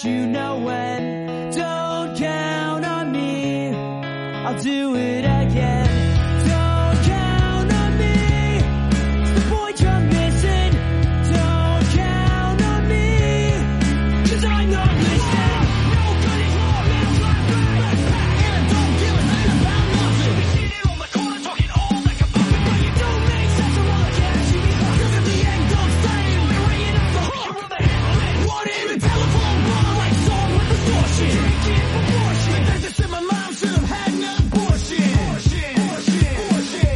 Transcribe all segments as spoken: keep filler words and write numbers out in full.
let you know when. Don't count on me, I'll do it again. Don't count on me, it's the boy you're missing. Don't count on me, cause I'm not listening. Nobody's more than my right. And I don't give a thing about nothing. You be sitting on the corner talking all like a puppet, but you don't make sense of all the cash you be caught. Cause at the end of fame, we're ringing up the hook. You're the handle, want it in the telephone bar like song with distortion. Drinking proportion, there's this in my mom should have had an abortion. Abortion, abortion, abortion,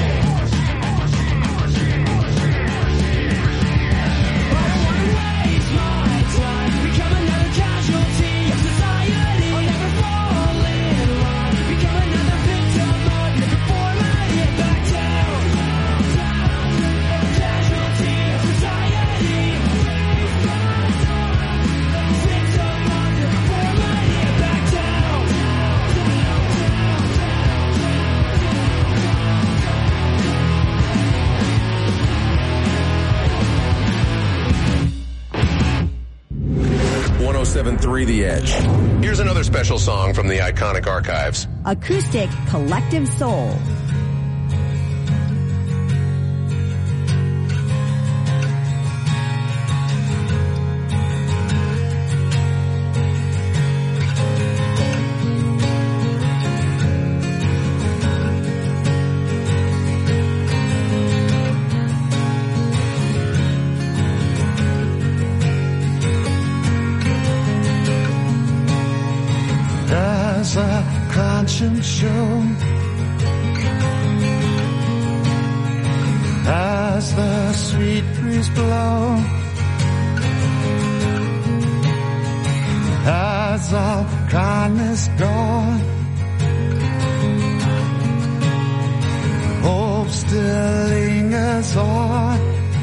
I don't wanna waste my time, become another casualty of society. I'll never fall in line, become another victim of never form I get back down. Casualty of society. Victim of never form I get back down. one oh seven point three The Edge. Here's another special song from the iconic archives. Acoustic Collective Soul. Does a conscience show? As the sweet breeze blow, has all kindness gone? Hope still lingers on.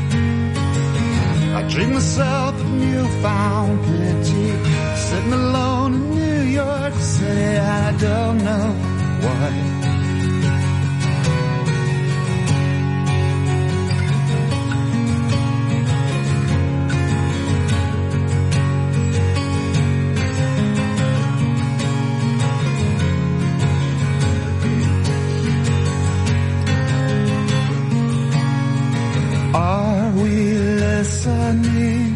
I drink myself a newfound pity, sitting alone in New York City. I don't know why. Are we listening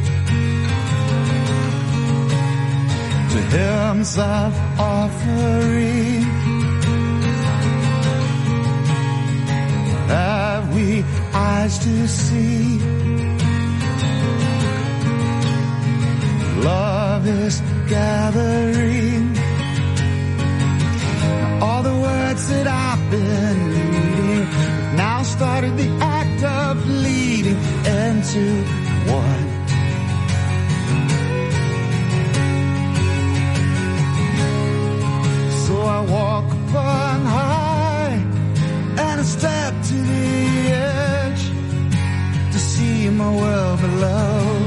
to hymns of offering? Have we eyes to see? Love is gathering. All the words that I've been reading now started the act of leading into one. So I walk upon high and I step to the edge to see my world below.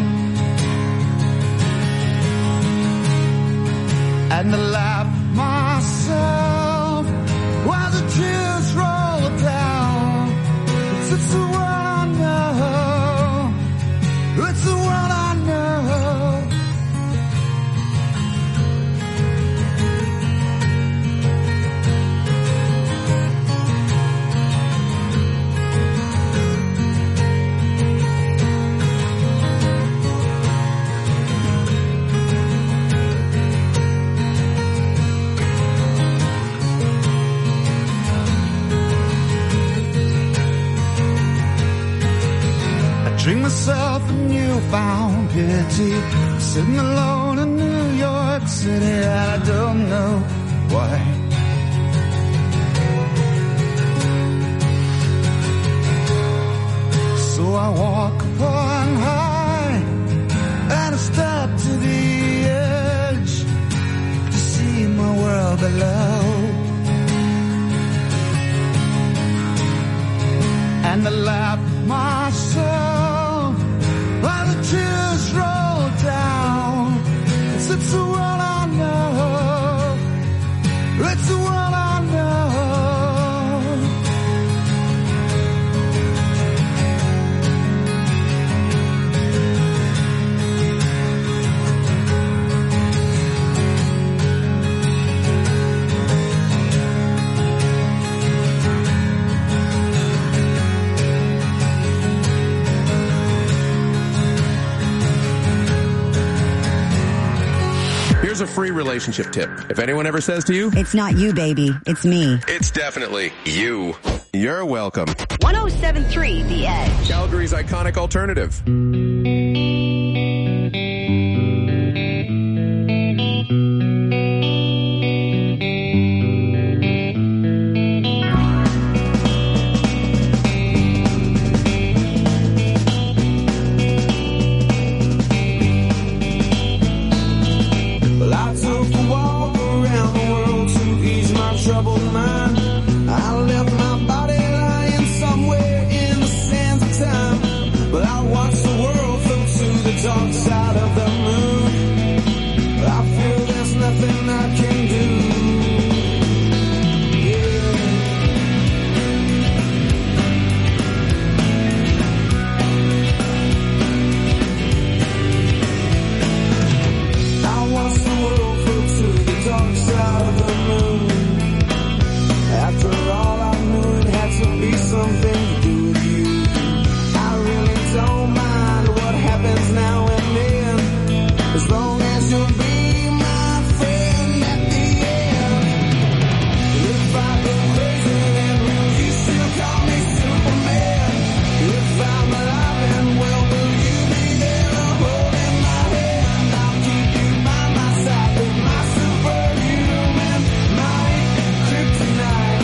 And I laugh myself while the tears roll down. It's, it's the world I know. It's the world I know. Drink myself a newfound pity, sitting alone in New York City, and I don't know why. So I walk upon high and I step to the edge to see my world below. And I laugh myself while the tears roll down. It's, it's the world I know. It's the world I know. Here's a free relationship tip. If anyone ever says to you, It's not you, baby. It's me. it's definitely you. You're welcome. one oh seven point three The Edge. Calgary's iconic alternative. Well, I took a walk around the world to ease my troubled mind. I left my body lying somewhere in the sands of time. But I watched the world float to the dark side of the moon. I feel there's nothing I can do. I watched the world float to the dark side of the moon. After all, I knew it had to be something to do with you. I really don't mind what happens now and then, as long as you'll be my friend at the end. If I go crazy, then will you still call me Superman? If I'm alive and well, will you be there holding my hand? I'll keep you by my side with my superhuman might, kryptonite.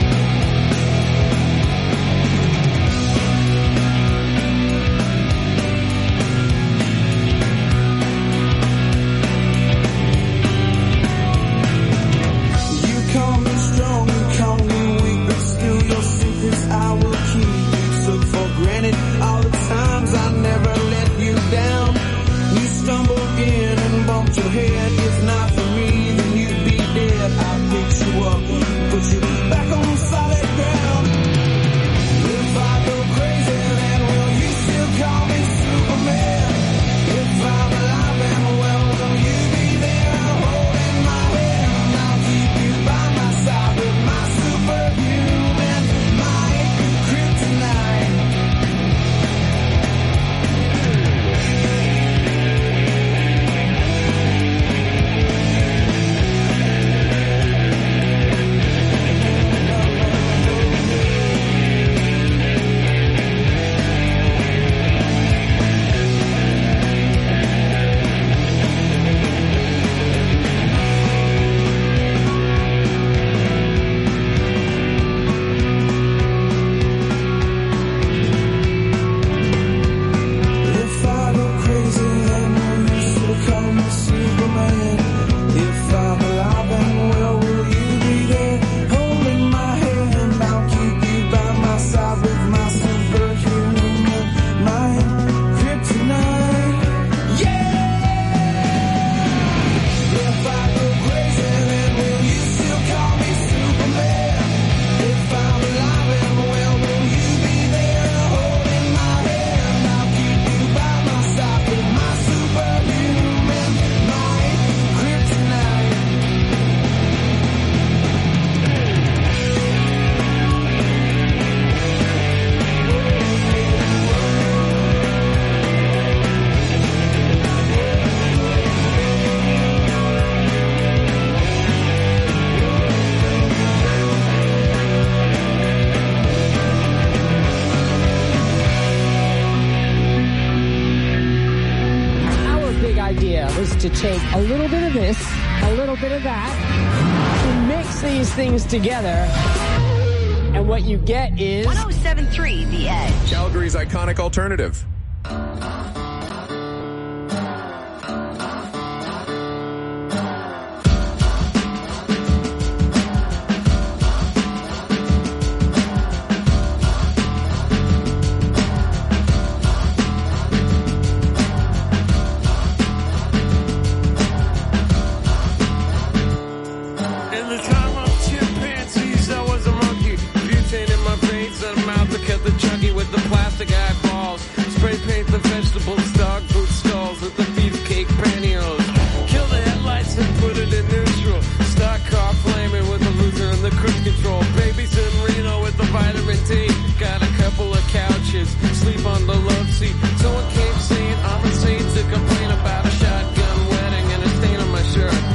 You call me strong, you call me weak, but still your secrets I will keep. Took for granted all the times I never let you down. You stumbled in and bumped your head. If not for me, then you'd be dead. I picked you up, put you back on solid ground. If I go crazy, then will you still call me Superman? If I'm alive and well, will you be there holding my hand? I'll keep you by my side with my superhuman might, kryptonite. If I go crazy, then will you still call me Superman? If I'm alive and well, will you be there holding my hand? I'll keep you by my side with my superhuman mind, kryptonite. Yeah! If I go crazy, then will you still call me Superman? If I'm alive and well, will you be there holding my hand? I'll keep you by my side with my superhuman might, kryptonite. Our big idea was to take a little bit of this, a little bit of that, and mix these things together. And what you get is one oh seven point three The Edge. Calgary's iconic alternative. In the time of chimpanzees, I was a monkey. Butane in my veins and a mouth that kept the chunky with the plastic eyeballs. Spray paint the vegetables, dog food stalls with the beefcake pantyhose. Kill the headlights and put it in neutral. Stock car flaming with the loser and the cruise control. Babies in Reno with the vitamin D. Got a couple of couches, sleep on the love seat. Someone came saying I'm insane to complain about a shotgun wedding and a stain on my shirt.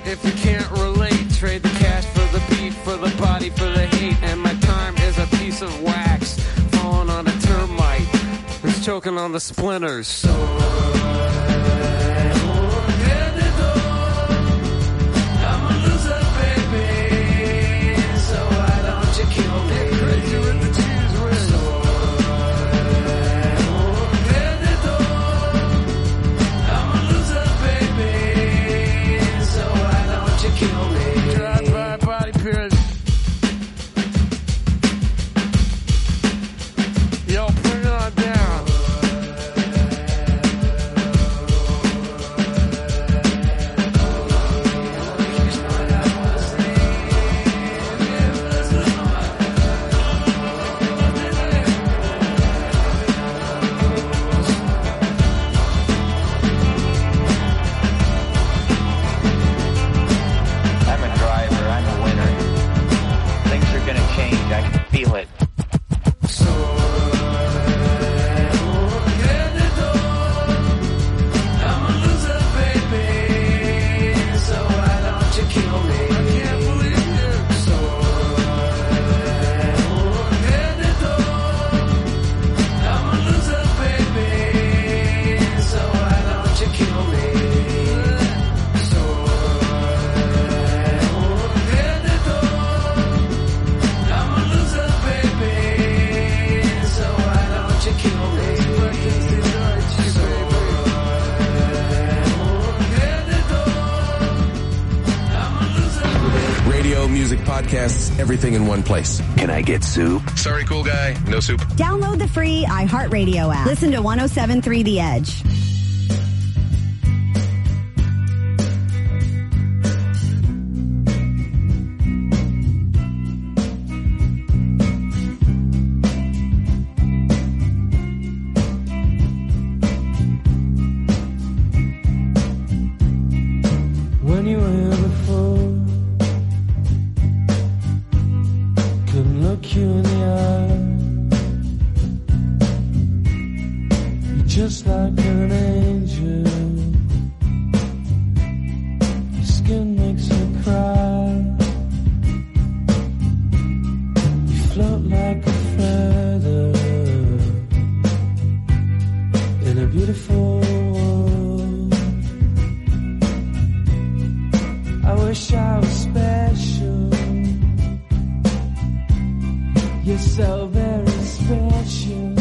if you can't relate. Trade the cash for the beat, for the body, for the hate. And my time is a piece of wax falling on a termite that's choking on the splinters. So everything in one place. Can I get soup? Sorry, cool guy. No soup. Download the free iHeartRadio app. Listen to one oh seven point three The Edge. When you were here before, couldn't look you in the eye. You're just like an angel. Your skin makes me cry. You float like a feather in a beautiful world. I wish I was special. You're so very special.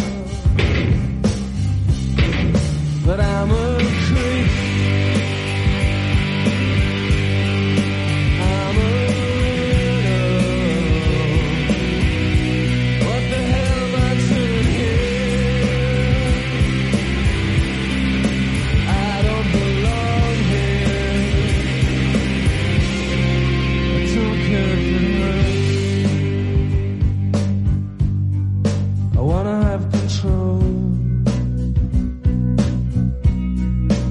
But I'm a creep. I'm a widow. What the hell am I doing here? I don't belong here. I don't care if it hurts. I wanna have control.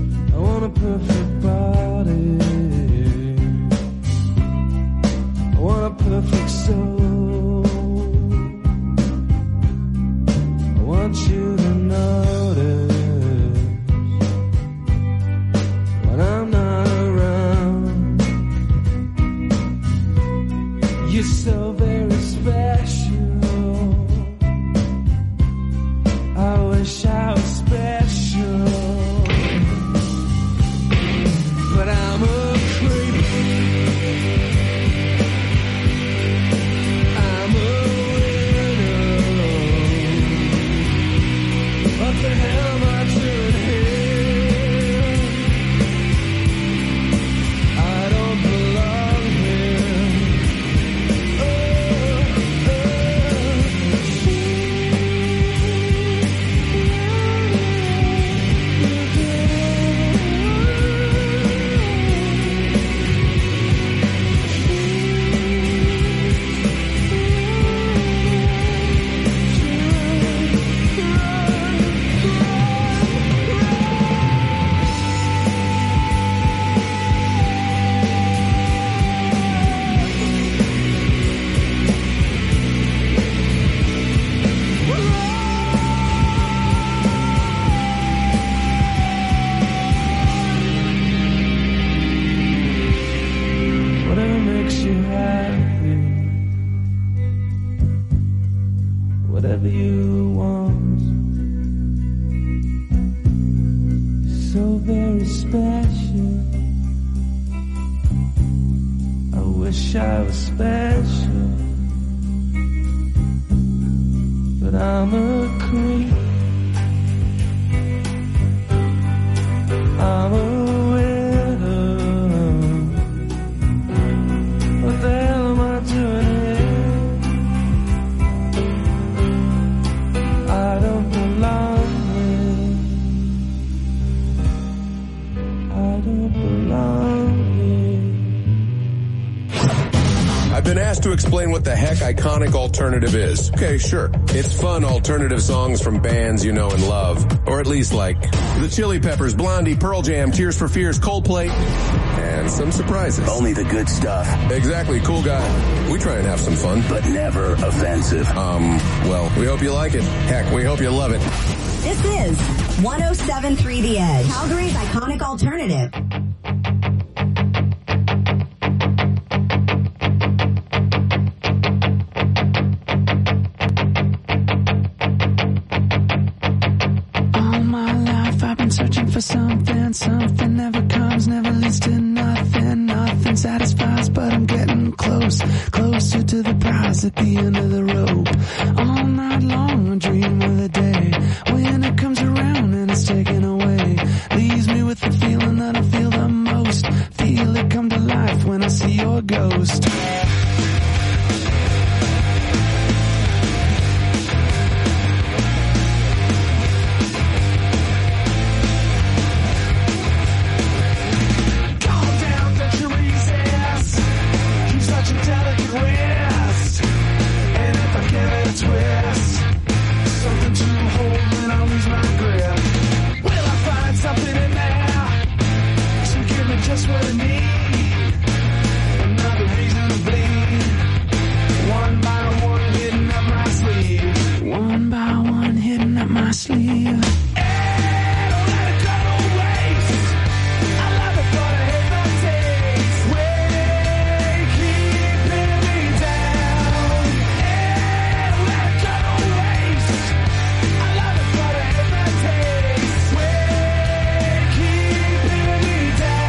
wish I was special, but I'm a creep. I'm a widow. What the hell am I doing here? I don't belong here. I don't belong here. I've been asked to explain what the heck iconic alternative is. Okay, sure. It's fun alternative songs from bands you know and love. Or at least like the Chili Peppers, Blondie, Pearl Jam, Tears for Fears, Coldplay, and some surprises. Only the good stuff. Exactly, cool guy. We try and have some fun. But never offensive. Um, well, we hope you like it. Heck, we hope you love it. This is one oh seven point three The Edge, Calgary's iconic alternative. Searching for something, something never comes, never leads to nothing, nothing satisfies, but I'm getting close, closer to the prize at the end of the rope. All night long I dream of the day when it comes around and it's taken away, leaves me with the feeling that I feel the most, feel it come to life when I see your ghost. Just what I need, another reason to bleed. One by one, hitting up my sleeve. One by one, hitting up my sleeve. Hey, don't let it go to waste. I love it, but I hate the taste. Way keeping me down. Hey, don't let it go to waste. I love it, but I hate the taste. Way keeping me down.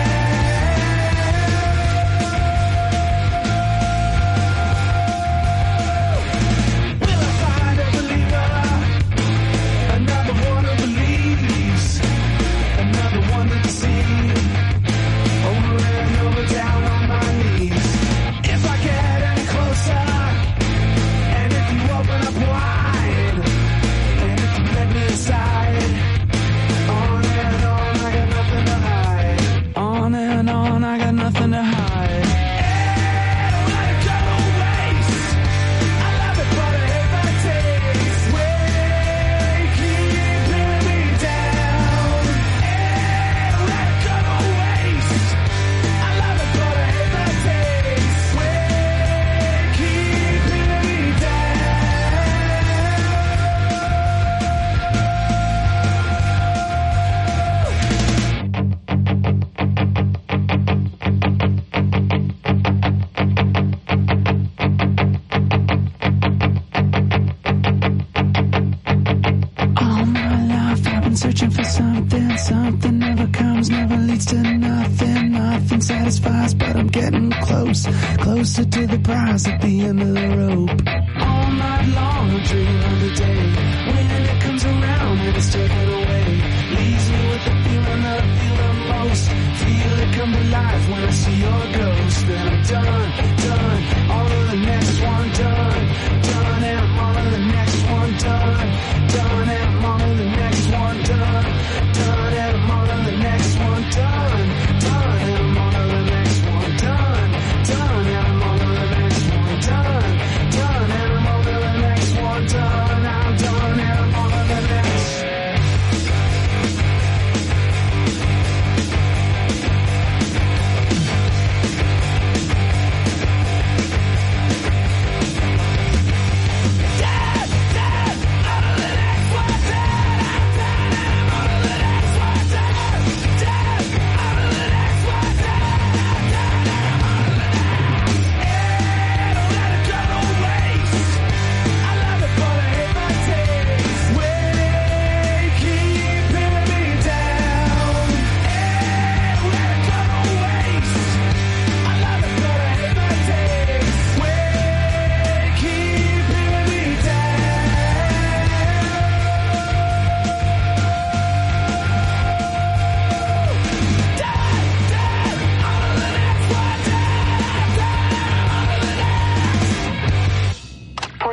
Searching for something, something never comes, never leads to nothing, nothing satisfies, but I'm getting close, closer to the prize at the end of the rope. All night long I dream of the day when it comes around and it's taken away, leaves me with the feeling that I feel the most, feel it come to life when I see your ghost. Then I'm done, done, all of the next one done, done, and I'm all of the next one done, done, and I'm all of the next one done, done, and I'm all of the next one done, done, and I'm all of the next one done, done, and I'm all of the next one done, done, and I'm all of the next one done, I'm done, and I'm all of the next.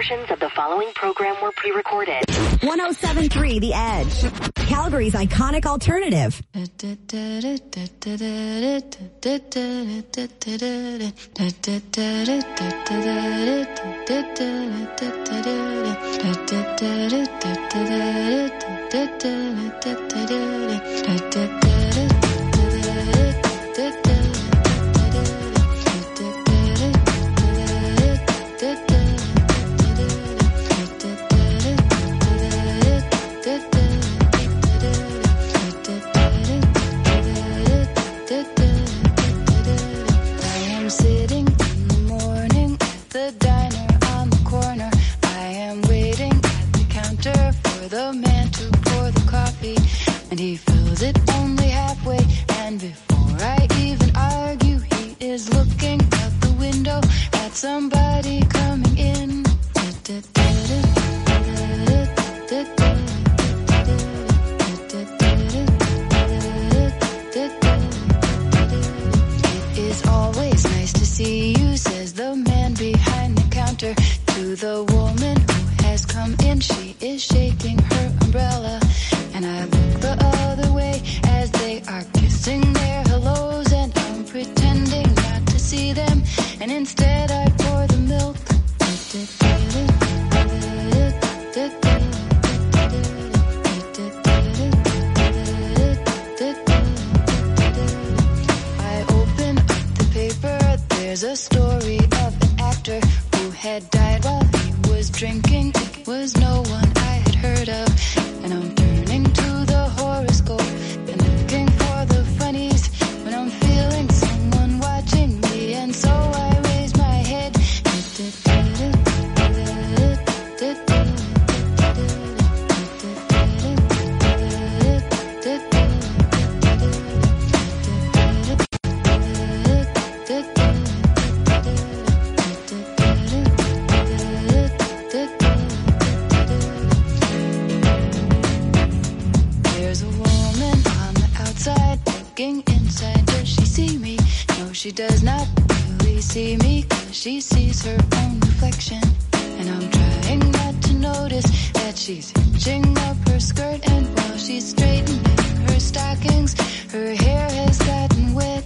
Portions of the following program were pre-recorded. one oh seven point three The Edge, Calgary's iconic alternative. Sitting in the morning at the diner on the corner. I am waiting at the counter for the man to pour the coffee, and he fills it only halfway. And before I even argue, he is looking out the window at somebody coming in. It is always nice to see you, says the man behind the counter to the woman who has come in. She is shaking her umbrella, and I look the other way as they are kissing their hellos, and I'm pretending not to see them, and instead I pour the milk. I open up the paper, there's a story of an actor who had died while he was drinking. It was no one I had heard of, and I'm turning to the horoscope and looking for the funnies when I'm feeling someone watching me, and so I raise my head. There's a woman on the outside looking inside. Does she see me? No, she does not really see me, 'cause she sees her own reflection. And I'm trying not to notice that she's hitching up her skirt, and while she's straightening her stockings, her hair has gotten wet.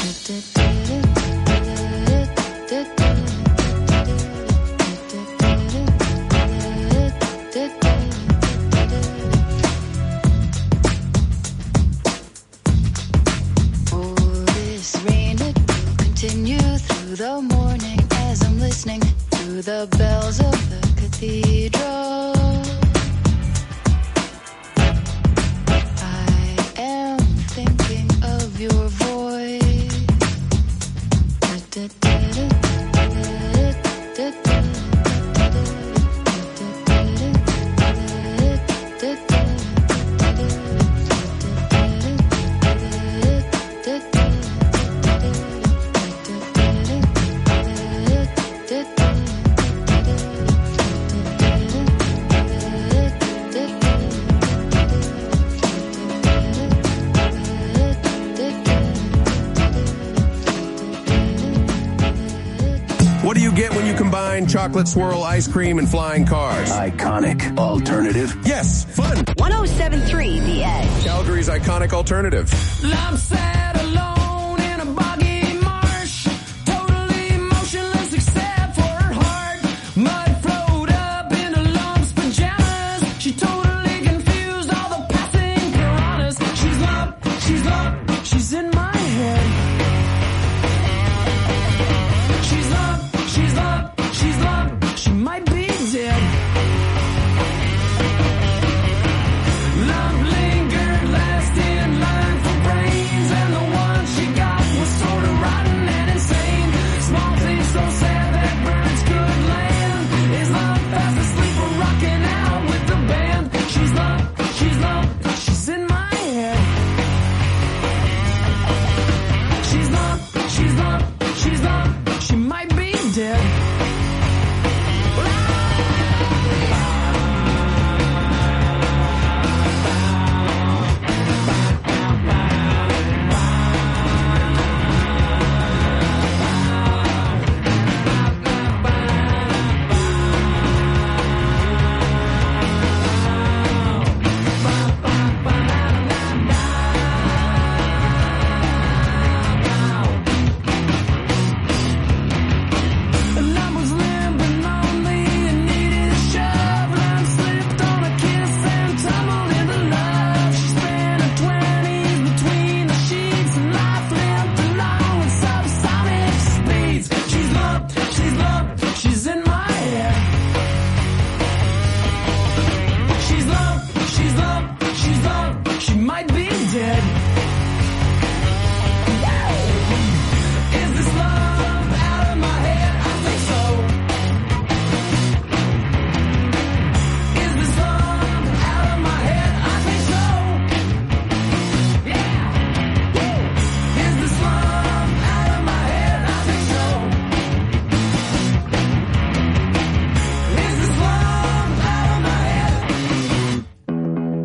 Oh, this rain, it will continue through the morning as I'm listening to the bells of the cathedral. I am thinking of your voice. What do you get when you combine chocolate swirl ice cream and flying cars? Iconic alternative. Yes, fun. one oh seven point three The Edge. Calgary's iconic alternative. I'm sad alone in a boggy marsh, totally motionless except for her heart. Mud flowed up into lumps pajamas. She totally confused all the passing piranhas. She's up, she's up, she's in my head. She's up, she's up, she's up, she might be dead. Love lingered last in line for brains, and the one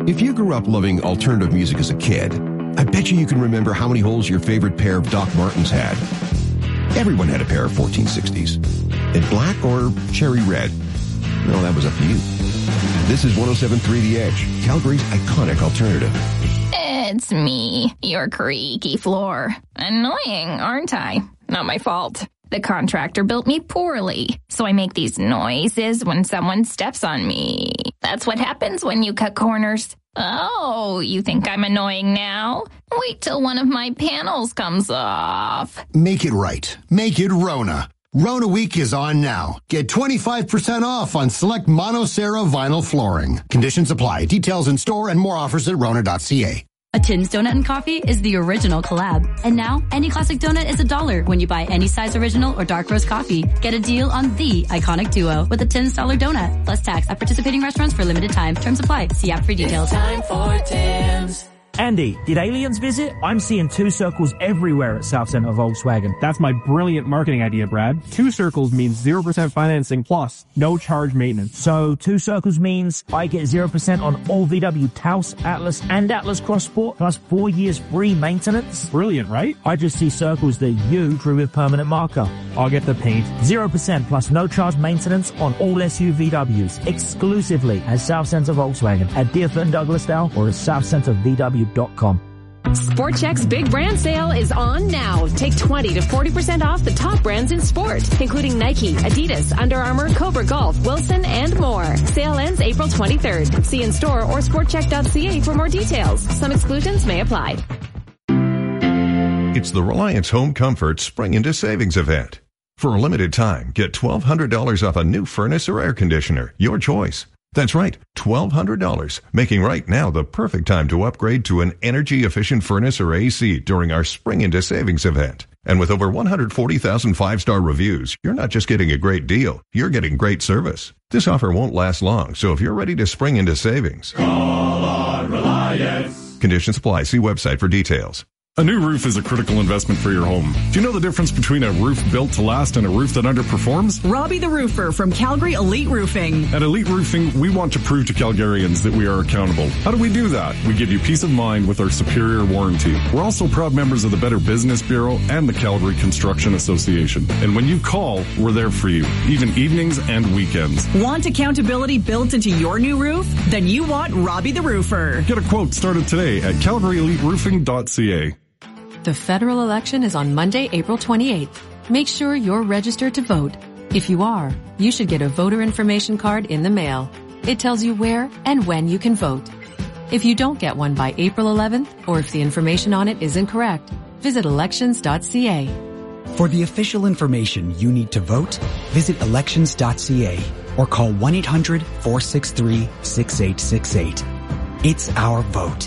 If you grew up loving alternative music as a kid, I bet you you can remember how many holes your favorite pair of Doc Martens had. Everyone had a pair of fourteen sixties. In black or cherry red. No, that was up to you. This is one oh seven point three The Edge, Calgary's iconic alternative. It's me, your creaky floor. Annoying, aren't I? Not my fault. The contractor built me poorly, so I make these noises when someone steps on me. That's what happens when you cut corners. Oh, you think I'm annoying now? Wait till one of my panels comes off. Make it right. Make it Rona. Rona Week is on now. Get twenty-five percent off on select Montserrat vinyl flooring. Conditions apply. Details in store and more offers at rona dot c a. A Tim's Donut and Coffee is the original collab. And now, any classic donut is a dollar when you buy any size original or dark roast coffee. Get a deal on the iconic duo with a Tim's dollar donut, plus tax at participating restaurants for limited time. Terms apply. See app for details. It's time for Tim's. Andy, did aliens visit? I'm seeing two circles everywhere at South Centre Volkswagen. That's my brilliant marketing idea, Brad. Two circles means zero percent financing plus no charge maintenance. So two circles means I get zero percent on all V W Taos, Atlas, and Atlas Cross Sport, plus four years free maintenance. Brilliant, right? I just see circles that you drew with permanent marker. I'll get the paint. zero percent plus no charge maintenance on all S U V Ws, exclusively at South Centre Volkswagen, at Deerfoot and Douglasdale, or at south centre v w dot com. Sport Chek's big brand sale is on now. Take twenty to forty percent off the top brands in sport, including Nike, Adidas, Under Armour, Cobra Golf, Wilson, and more. Sale ends April twenty-third. See in store or sport chek dot c a for more details. Some exclusions may apply. It's the Reliance Home Comfort Spring into Savings event. For a limited time, get twelve hundred dollars off a new furnace or air conditioner. Your choice. That's right, twelve hundred dollars, making right now the perfect time to upgrade to an energy-efficient furnace or A C during our Spring into Savings event. And with over one hundred forty thousand five-star reviews, you're not just getting a great deal, you're getting great service. This offer won't last long, so if you're ready to spring into savings, call on Reliance. Conditions apply. See website for details. A new roof is a critical investment for your home. Do you know the difference between a roof built to last and a roof that underperforms? Robbie the Roofer from Calgary Elite Roofing. At Elite Roofing, we want to prove to Calgarians that we are accountable. How do we do that? We give you peace of mind with our superior warranty. We're also proud members of the Better Business Bureau and the Calgary Construction Association. And when you call, we're there for you, even evenings and weekends. Want accountability built into your new roof? Then you want Robbie the Roofer. Get a quote started today at calgary elite roofing dot c a. The federal election is on Monday, April twenty-eighth. Make sure you're registered to vote. If you are, you should get a voter information card in the mail. It tells you where and when you can vote. If you don't get one by April eleventh, or if the information on it is incorrect, visit elections dot c a. For the official information you need to vote, visit elections dot c a or call one eight hundred four six three six eight six eight. It's our vote.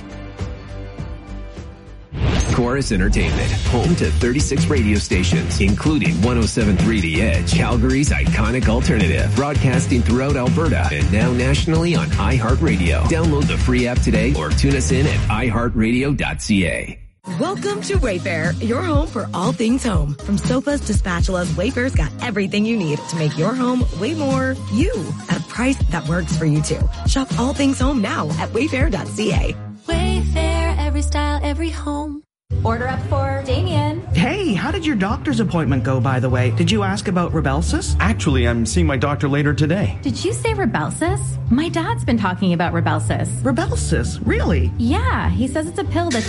Chorus Entertainment, home to thirty-six radio stations, including one oh seven point three The Edge, Calgary's iconic alternative, broadcasting throughout Alberta and now nationally on iHeartRadio. Download the free app today or tune us in at i heart radio dot c a. Welcome to Wayfair, your home for all things home. From sofas to spatulas, Wayfair's got everything you need to make your home way more you at a price that works for you too. Shop all things home now at wayfair dot c a. Wayfair, every style, every home. Order up for Damien. Hey, how did your doctor's appointment go, by the way? Did you ask about Rybelsus? Actually, I'm seeing my doctor later today. Did you say Rybelsus? My dad's been talking about Rybelsus. Rybelsus? Really? Yeah, he says it's a pill that...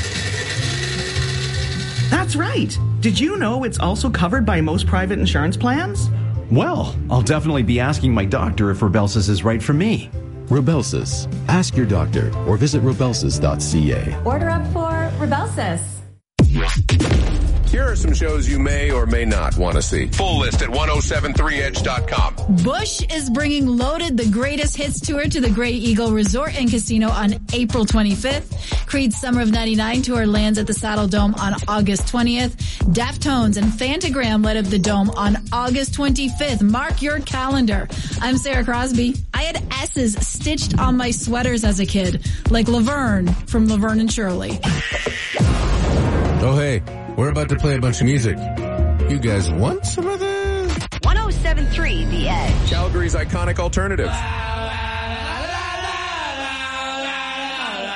That's right. Did you know it's also covered by most private insurance plans? Well, I'll definitely be asking my doctor if Rybelsus is right for me. Rybelsus. Ask your doctor or visit rybelsus dot c a. Order up for Rybelsus. Here are some shows you may or may not want to see. Full list at ten seventy-three edge dot com. Bush is bringing Loaded, the Greatest Hits Tour to the Grey Eagle Resort and Casino on April twenty-fifth. Creed's Summer of ninety-nine tour lands at the Saddle Dome on August twentieth. Deftones and Fantagram let up the Dome on August twenty-fifth. Mark your calendar. I'm Sarah Crosby. I had S's stitched on my sweaters as a kid, like Laverne from Laverne and Shirley. Oh, hey, we're about to play a bunch of music. You guys want some of this? one oh seven point three The Edge. Calgary's iconic alternative.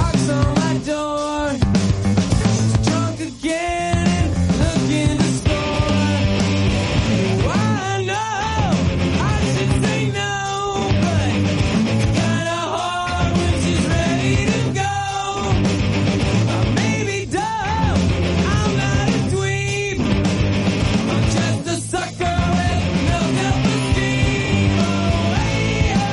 knocks on my door. Drunk again, looking to score. I know I should say no, but kinda hard when she's ready to go. I may be dumb, I'm not a dweeb. I'm just a sucker with no self-esteem. Oh, hey, oh,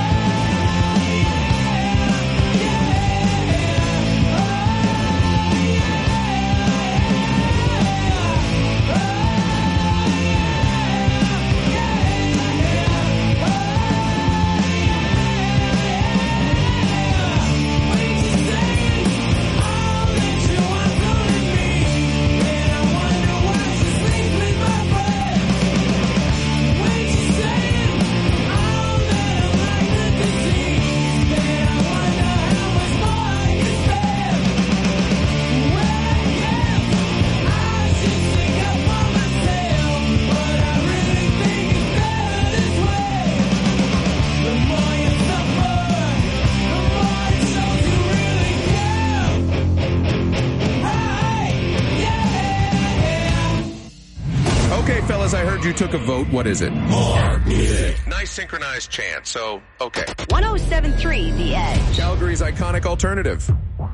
Okay, fellas, I heard you took a vote. What is it? More music. Nice synchronized chant, so, okay. one oh seven point three The Edge. Calgary's iconic alternative.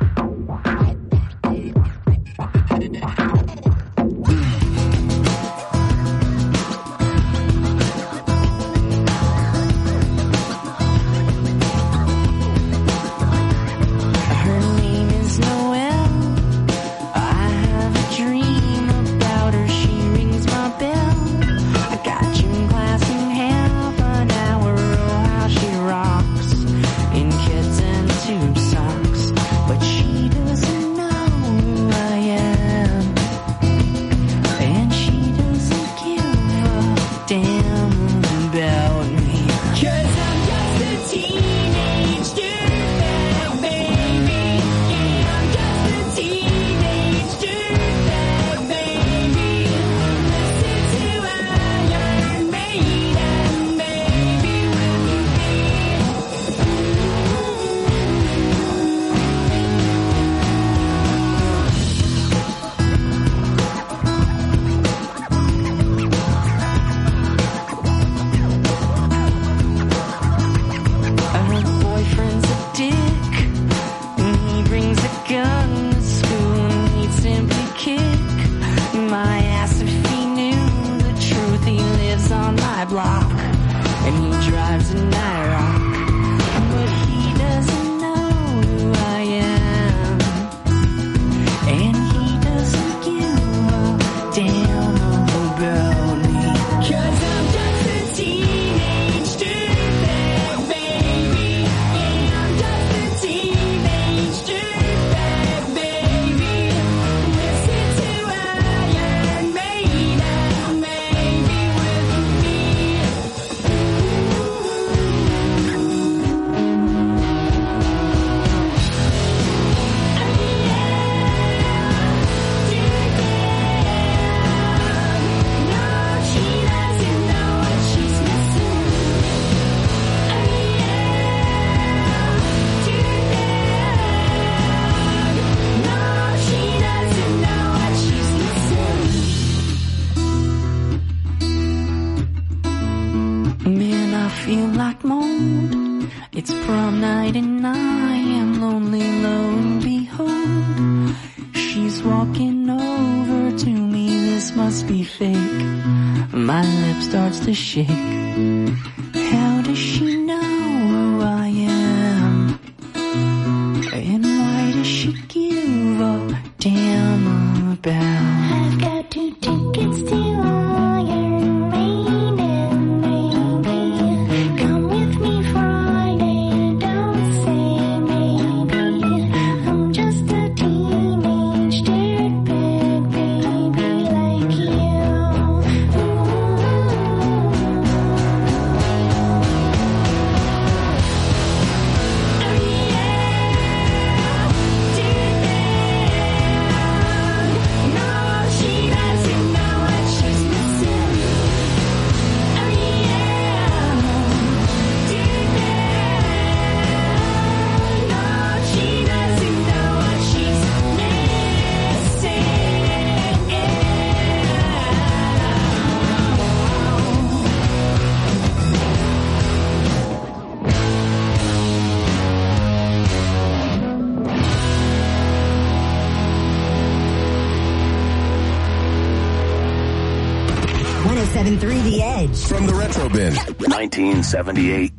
Her name is Noelle. I have a dream about her. She rings my bell. I got gym class in half an hour. Oh, how she rocks in kids and tube socks. But she doesn't know who I am, and she doesn't give a damn about me. 'Cause I'm just a teenage dirtbag, baby. Yeah, I'm just a teenage dirtbag, baby. Listen to Iron Maiden, baby, with me. Her boyfriend's a dick, and he brings a gun to school, and he'd simply kick my ass if he knew the truth. He lives on my block, and he drives an IROC, but he doesn't know who I am, and he doesn't give a damn about me. 'Cause I'm just a teenage dirtbag, baby. Yeah, I'm just a teenage dirtbag, baby. Listen to Iron Maiden, baby, with me. No, she doesn't know what she's missing. No, she doesn't know what she's missing. Man, I feel like mold. It's prom night and I am lonely, lo and behold. She's walking over to me, this must be fake. My lip starts to shake. How does she know who I am? And why does she give a damn about? I've got two tickets to Iron Maiden, baby. Come with me Friday, don't say maybe. I'm just a teenage dirtbag, baby, like you. Oh yeah, dirtbag. seven point three The Edge. From the Retro Bin. nineteen seventy-eight.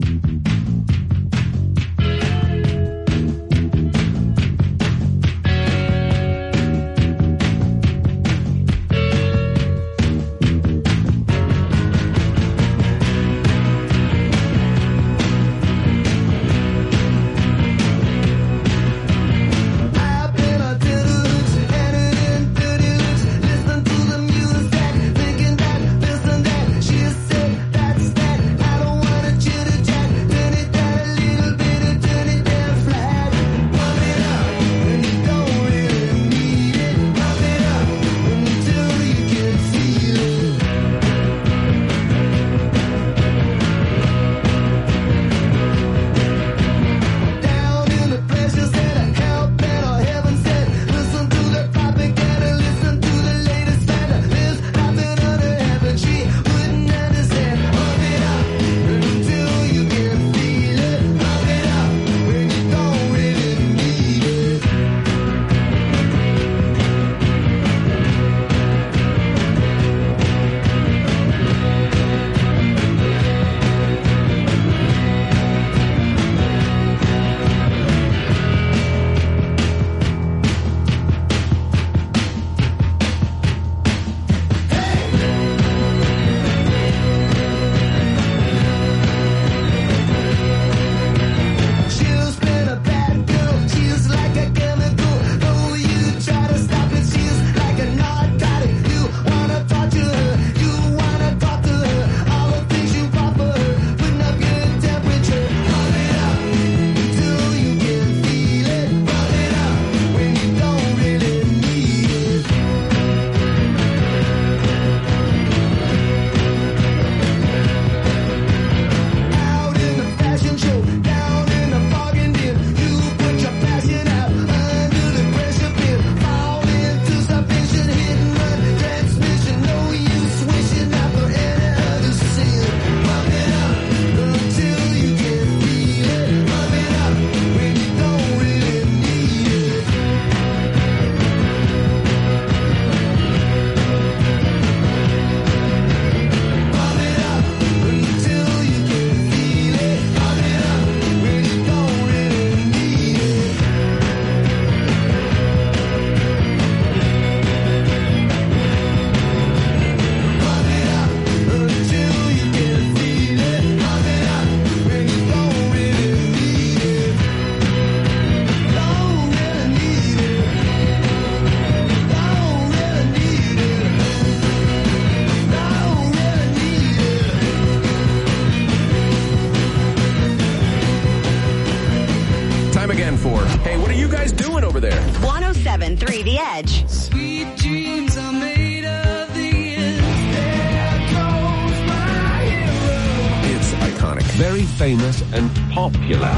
one oh seven point three The Edge. Sweet dreams are made of these. There goes my hero. It's iconic. Very famous and popular.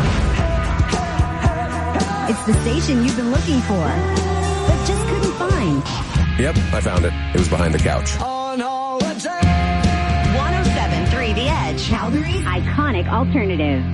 It's the station you've been looking for, but just couldn't find. Yep, I found it. It was behind the couch. On holiday. one oh seven point three The Edge. Calgary's iconic alternative.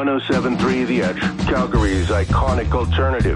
one oh seven point three The Edge, Calgary's iconic alternative.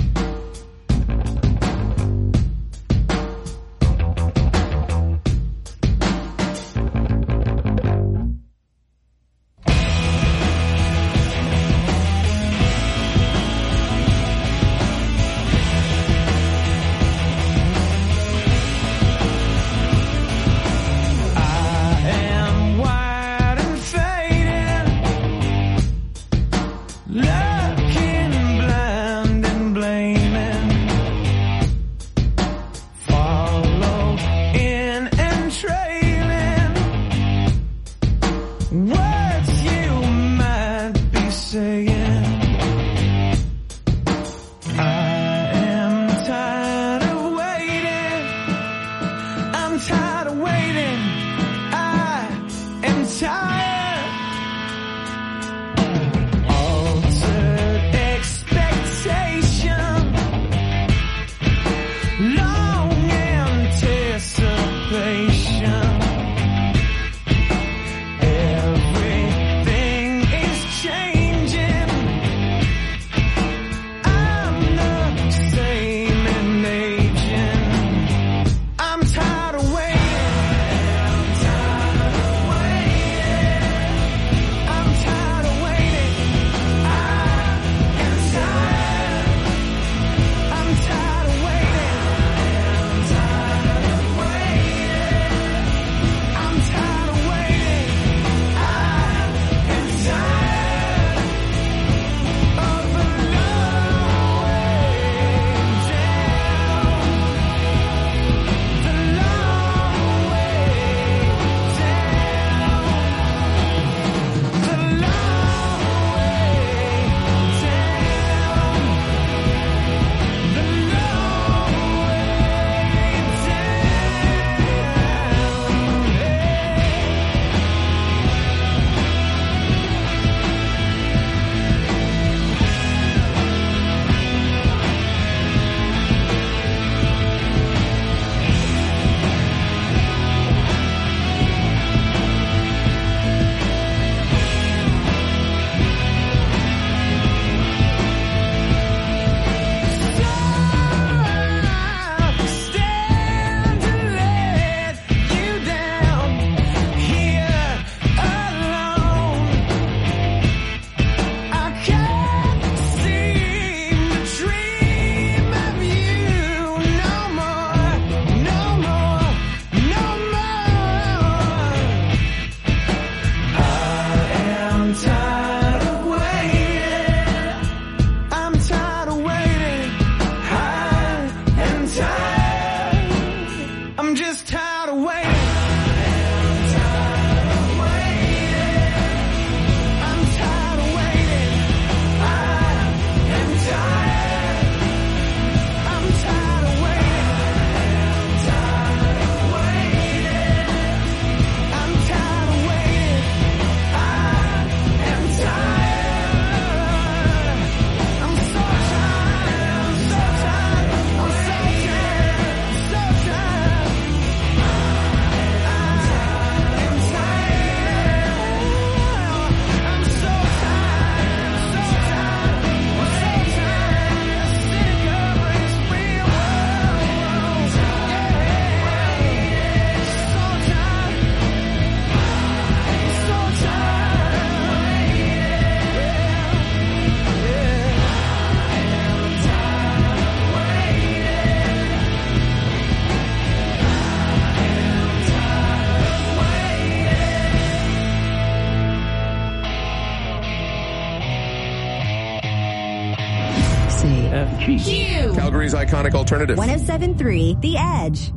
Q. Calgary's iconic alternative. one oh seven point three The Edge.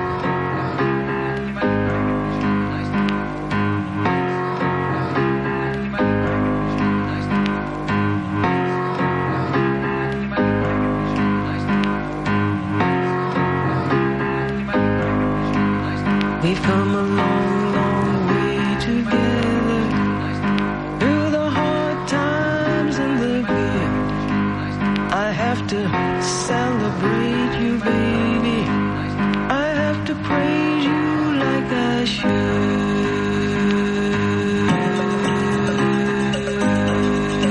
We've come a long, long way together, through the hard times and the good. I have to celebrate you, baby. I have to praise you like I should.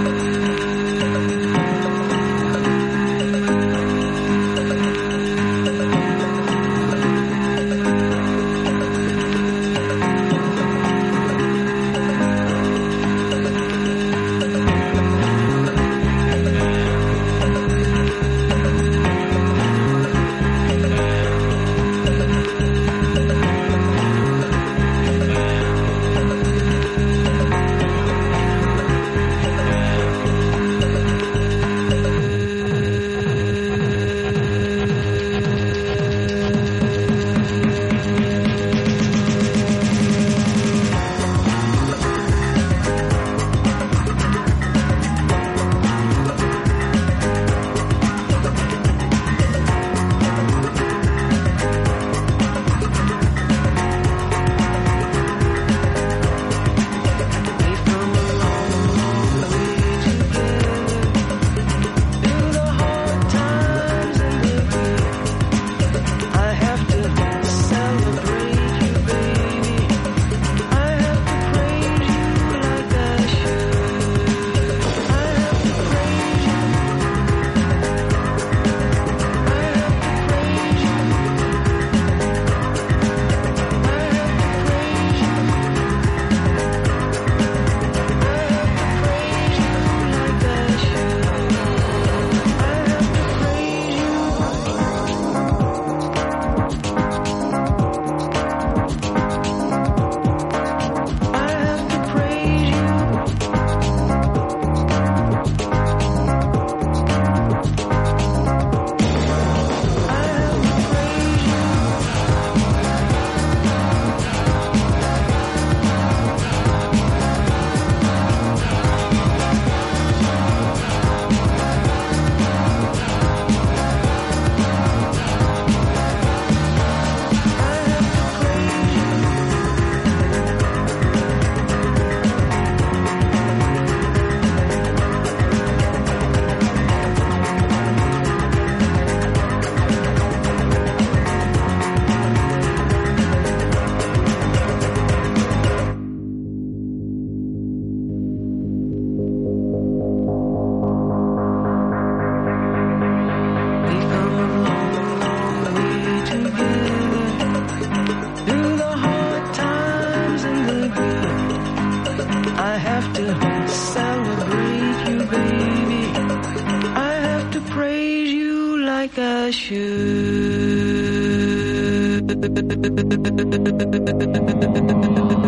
have to celebrate you, baby. I have to praise you like I should.